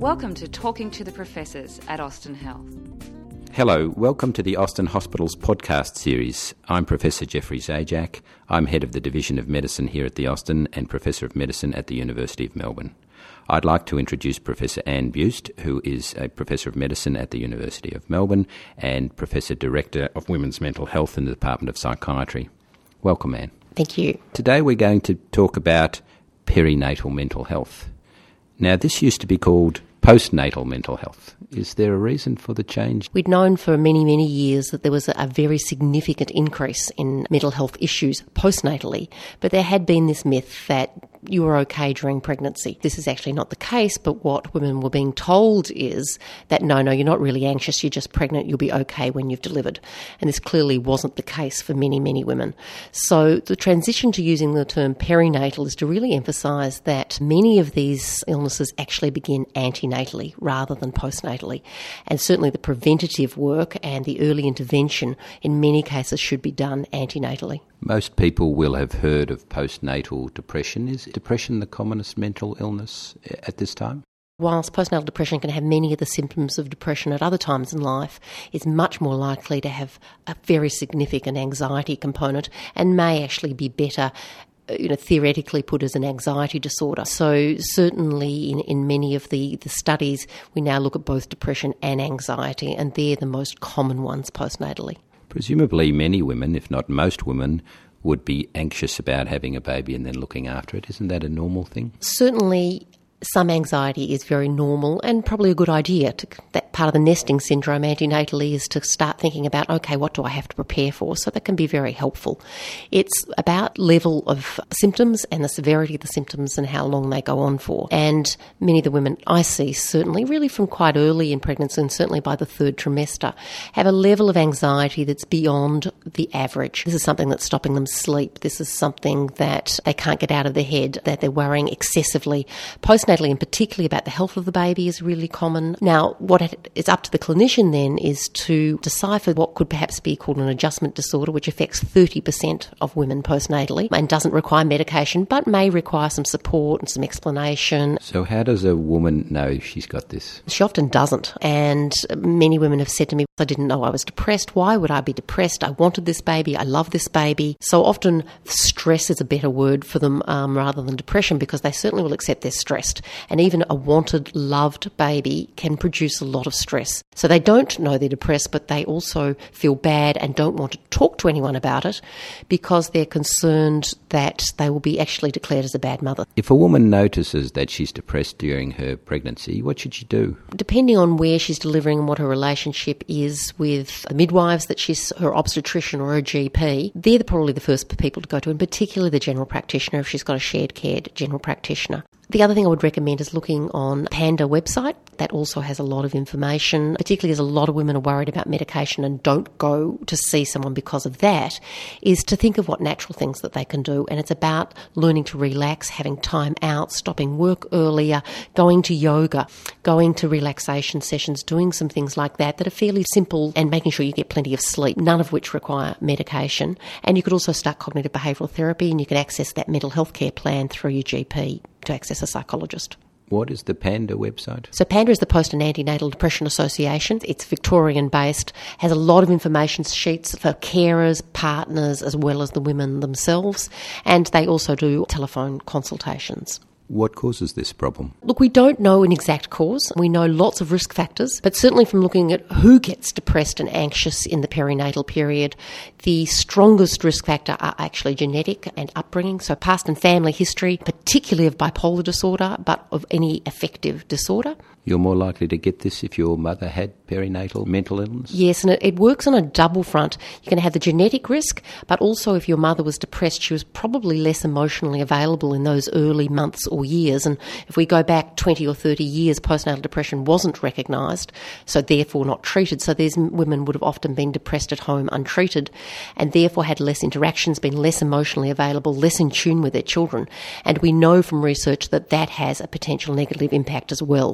Welcome to Talking to the Professors at Austin Health. Hello, welcome to the Austin Hospital's podcast series. I'm Professor Jeffrey Zajac. I'm Head of the Division of Medicine here at the Austin and Professor of Medicine at the University of Melbourne. I'd like to introduce Professor Anne Buist, who is a Professor of Medicine at the University of Melbourne and Professor Director of Women's Mental Health in the Department of Psychiatry. Welcome, Anne. Thank you. Today we're going to talk about perinatal mental health. Now, this used to be called postnatal mental health. Is there a reason for the change? We'd known for many, many years that there was a very significant increase in mental health issues postnatally, but there had been this myth that you were okay during pregnancy. This is actually not the case, but what women were being told is that no, you're not really anxious, you're just pregnant, you'll be okay when you've delivered. And this clearly wasn't the case for many, many women. So the transition to using the term perinatal is to really emphasise that many of these illnesses actually begin antenatally rather than postnatally. And certainly the preventative work and the early intervention in many cases should be done antenatally. Most people will have heard of postnatal depression. Is depression the commonest mental illness at this time? Whilst postnatal depression can have many of the symptoms of depression at other times in life, it's much more likely to have a very significant anxiety component and may actually be better theoretically put as an anxiety disorder. So certainly in many of the studies, we now look at both depression and anxiety, and they're the most common ones postnatally. Presumably many women, if not most women, would be anxious about having a baby and then looking after it. Isn't that a normal thing? Certainly some anxiety is very normal and probably a good idea. That part of the nesting syndrome antenatally is to start thinking about, okay, what do I have to prepare for? So that can be very helpful. It's about level of symptoms and the severity of the symptoms and how long they go on for. And many of the women I see, certainly really from quite early in pregnancy and certainly by the third trimester, have a level of anxiety that's beyond the average. This is something that's stopping them sleep. This is something that they can't get out of their head, that they're worrying excessively. Postnatally, and particularly about the health of the baby, is really common. Now, what is up to the clinician then is to decipher what could perhaps be called an adjustment disorder, which affects 30% of women postnatally and doesn't require medication, but may require some support and some explanation. So how does a woman know she's got this? She often doesn't. And many women have said to me, I didn't know I was depressed. Why would I be depressed? I wanted this baby. I love this baby. So often stress is a better word for them rather than depression, because they certainly will accept they're stressed. And even a wanted, loved baby can produce a lot of stress. So they don't know they're depressed, but they also feel bad and don't want to talk to anyone about it because they're concerned that they will be actually declared as a bad mother. If a woman notices that she's depressed during her pregnancy, what should she do? Depending on where she's delivering and what her relationship is with the midwives, that she's her obstetrician or her GP, they're probably the first people to go to, and particularly the general practitioner if she's got a shared care general practitioner. The other thing I would recommend is looking on Panda website. That also has a lot of information, particularly as a lot of women are worried about medication and don't go to see someone because of that, is to think of what natural things that they can do. And it's about learning to relax, having time out, stopping work earlier, going to yoga, going to relaxation sessions, doing some things like that that are fairly simple, and making sure you get plenty of sleep, none of which require medication. And you could also start cognitive behavioural therapy, and you can access that mental health care plan through your GP to access a psychologist. What is the Panda website? So Panda is the Post and Antenatal Depression Association. It's Victorian-based, has a lot of information sheets for carers, partners, as well as the women themselves, and they also do telephone consultations. What causes this problem? Look, we don't know an exact cause. We know lots of risk factors, but certainly from looking at who gets depressed and anxious in the perinatal period, the strongest risk factor are actually genetic and upbringing, so past and family history, particularly of bipolar disorder, but of any affective disorder. You're more likely to get this if your mother had perinatal mental illness? Yes, and it works on a double front. You're going to have the genetic risk, but also if your mother was depressed, she was probably less emotionally available in those early months or years. And if we go back 20 or 30 years, postnatal depression wasn't recognised, so therefore not treated. So these women would have often been depressed at home untreated and therefore had less interactions, been less emotionally available, less in tune with their children. And we know from research that that has a potential negative impact as well. So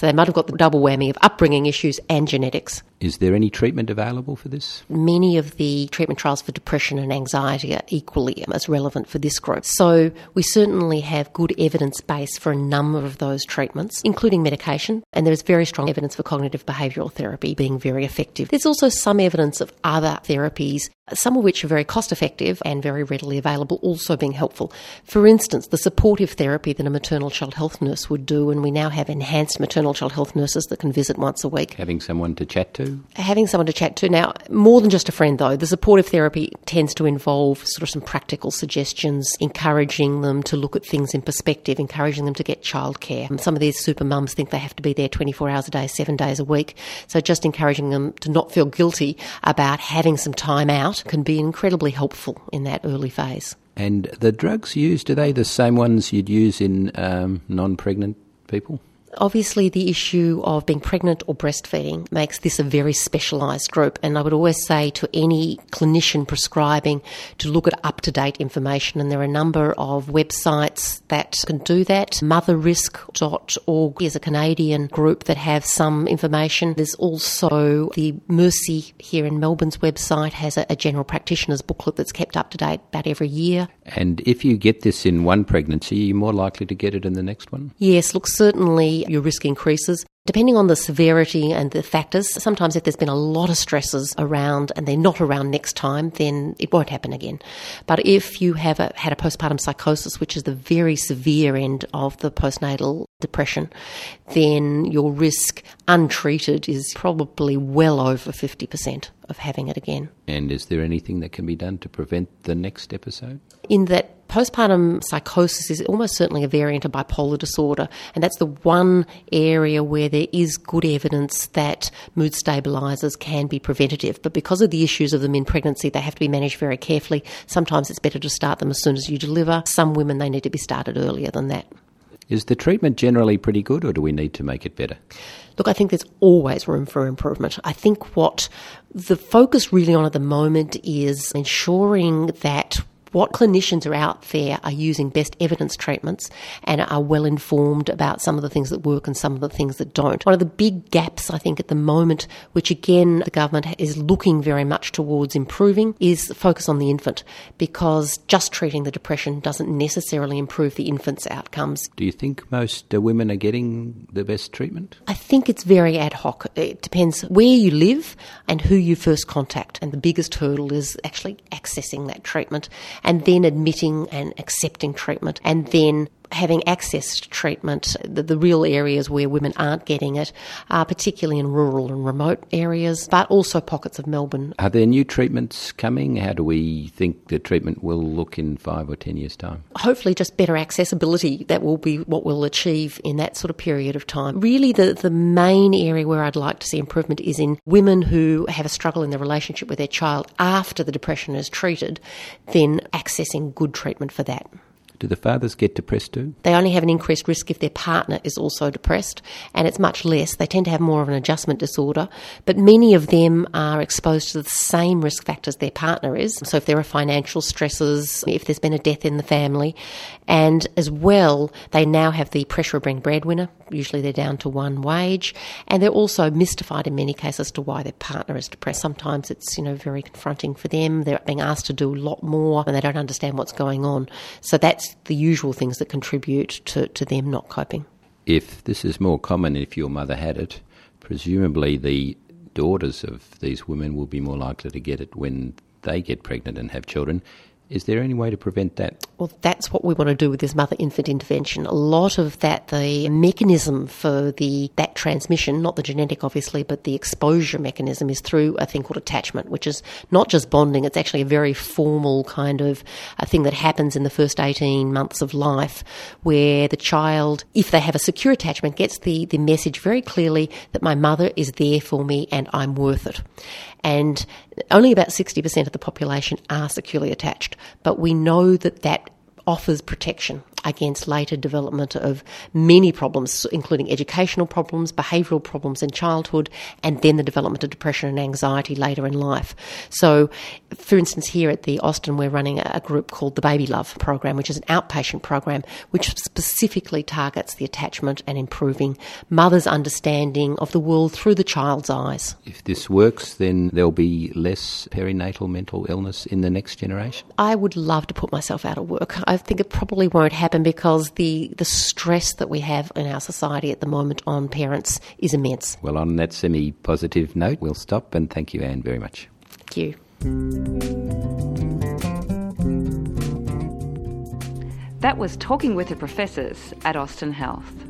So they might have got the double whammy of upbringing issues and genetics. Is there any treatment available for this? Many of the treatment trials for depression and anxiety are equally as relevant for this group. So we certainly have good evidence base for a number of those treatments, including medication, and there is very strong evidence for cognitive behavioural therapy being very effective. There's also some evidence of other therapies, some of which are very cost effective and very readily available, also being helpful. For instance, the supportive therapy that a maternal child health nurse would do, and we now have enhanced maternal child health nurses that can visit once a week. Having someone to chat to? Having someone to chat to. Now, more than just a friend though, the supportive therapy tends to involve sort of some practical suggestions, encouraging them to look at things in perspective, encouraging them to get childcare. Some of these super mums think they have to be there 24 hours a day, 7 days a week. So just encouraging them to not feel guilty about having some time out can be incredibly helpful in that early phase. And the drugs used, are they the same ones you'd use in non-pregnant people? Obviously, the issue of being pregnant or breastfeeding makes this a very specialised group, and I would always say to any clinician prescribing to look at up-to-date information, and there are a number of websites that can do that. Motherrisk.org is a Canadian group that have some information. There's also the Mercy here in Melbourne's website has a general practitioner's booklet that's kept up to date about every year. And if you get this in one pregnancy, are you more likely to get it in the next one? Yes, look, certainly your risk increases. Depending on the severity and the factors, sometimes if there's been a lot of stresses around and they're not around next time, then it won't happen again. But if you have had a postpartum psychosis, which is the very severe end of the postnatal depression, then your risk untreated is probably well over 50% of having it again. And is there anything that can be done to prevent the next episode? In that postpartum psychosis is almost certainly a variant of bipolar disorder, and that's the one area where there is good evidence that mood stabilisers can be preventative. But because of the issues of them in pregnancy, they have to be managed very carefully. Sometimes it's better to start them as soon as you deliver. Some women, they need to be started earlier than that. Is the treatment generally pretty good, or do we need to make it better? Look, I think there's always room for improvement. I think what the focus really on at the moment is ensuring that what clinicians are out there are using best evidence treatments and are well informed about some of the things that work and some of the things that don't. One of the big gaps, I think, at the moment, which again the government is looking very much towards improving, is the focus on the infant, because just treating the depression doesn't necessarily improve the infant's outcomes. Do you think most women are getting the best treatment? I think it's very ad hoc. It depends where you live and who you first contact. And the biggest hurdle is actually accessing that treatment, and then admitting and accepting treatment, and then having access to treatment. The real areas where women aren't getting it are particularly in rural and remote areas, but also pockets of Melbourne. Are there new treatments coming? How do we think the treatment will look in 5 or 10 years' time? Hopefully just better accessibility. That will be what we'll achieve in that sort of period of time. Really the main area where I'd like to see improvement is in women who have a struggle in their relationship with their child after the depression is treated, then accessing good treatment for that. Do the fathers get depressed too? They only have an increased risk if their partner is also depressed, and it's much less. They tend to have more of an adjustment disorder, but many of them are exposed to the same risk factors their partner is. So if there are financial stresses, if there's been a death in the family, and as well, they now have the pressure of being breadwinner. Usually they're down to one wage, and they're also mystified in many cases as to why their partner is depressed. Sometimes it's, very confronting for them. They're being asked to do a lot more and they don't understand what's going on. So that's the usual things that contribute to them not coping. If this is more common, if your mother had it, presumably the daughters of these women will be more likely to get it when they get pregnant and have children. Is there any way to prevent that? Well, that's what we want to do with this mother-infant intervention. A lot of that, the mechanism for that transmission, not the genetic obviously, but the exposure mechanism is through a thing called attachment, which is not just bonding, it's actually a very formal kind of a thing that happens in the first 18 months of life, where the child, if they have a secure attachment, gets the message very clearly that my mother is there for me and I'm worth it. And only about 60% of the population are securely attached, but we know that offers protection. against later development of many problems, including educational problems, behavioural problems in childhood, and then the development of depression and anxiety later in life. So, for instance, here at the Austin, we're running a group called the Baby Love program, which is an outpatient program which specifically targets the attachment and improving mothers' understanding of the world through the child's eyes. If this works, then there'll be less perinatal mental illness in the next generation? I would love to put myself out of work. I think it probably won't happen because the stress that we have in our society at the moment on parents is immense. Well, on that semi-positive note, we'll stop, and thank you, Anne, very much. Thank you. That was Talking with the Professors at Austin Health.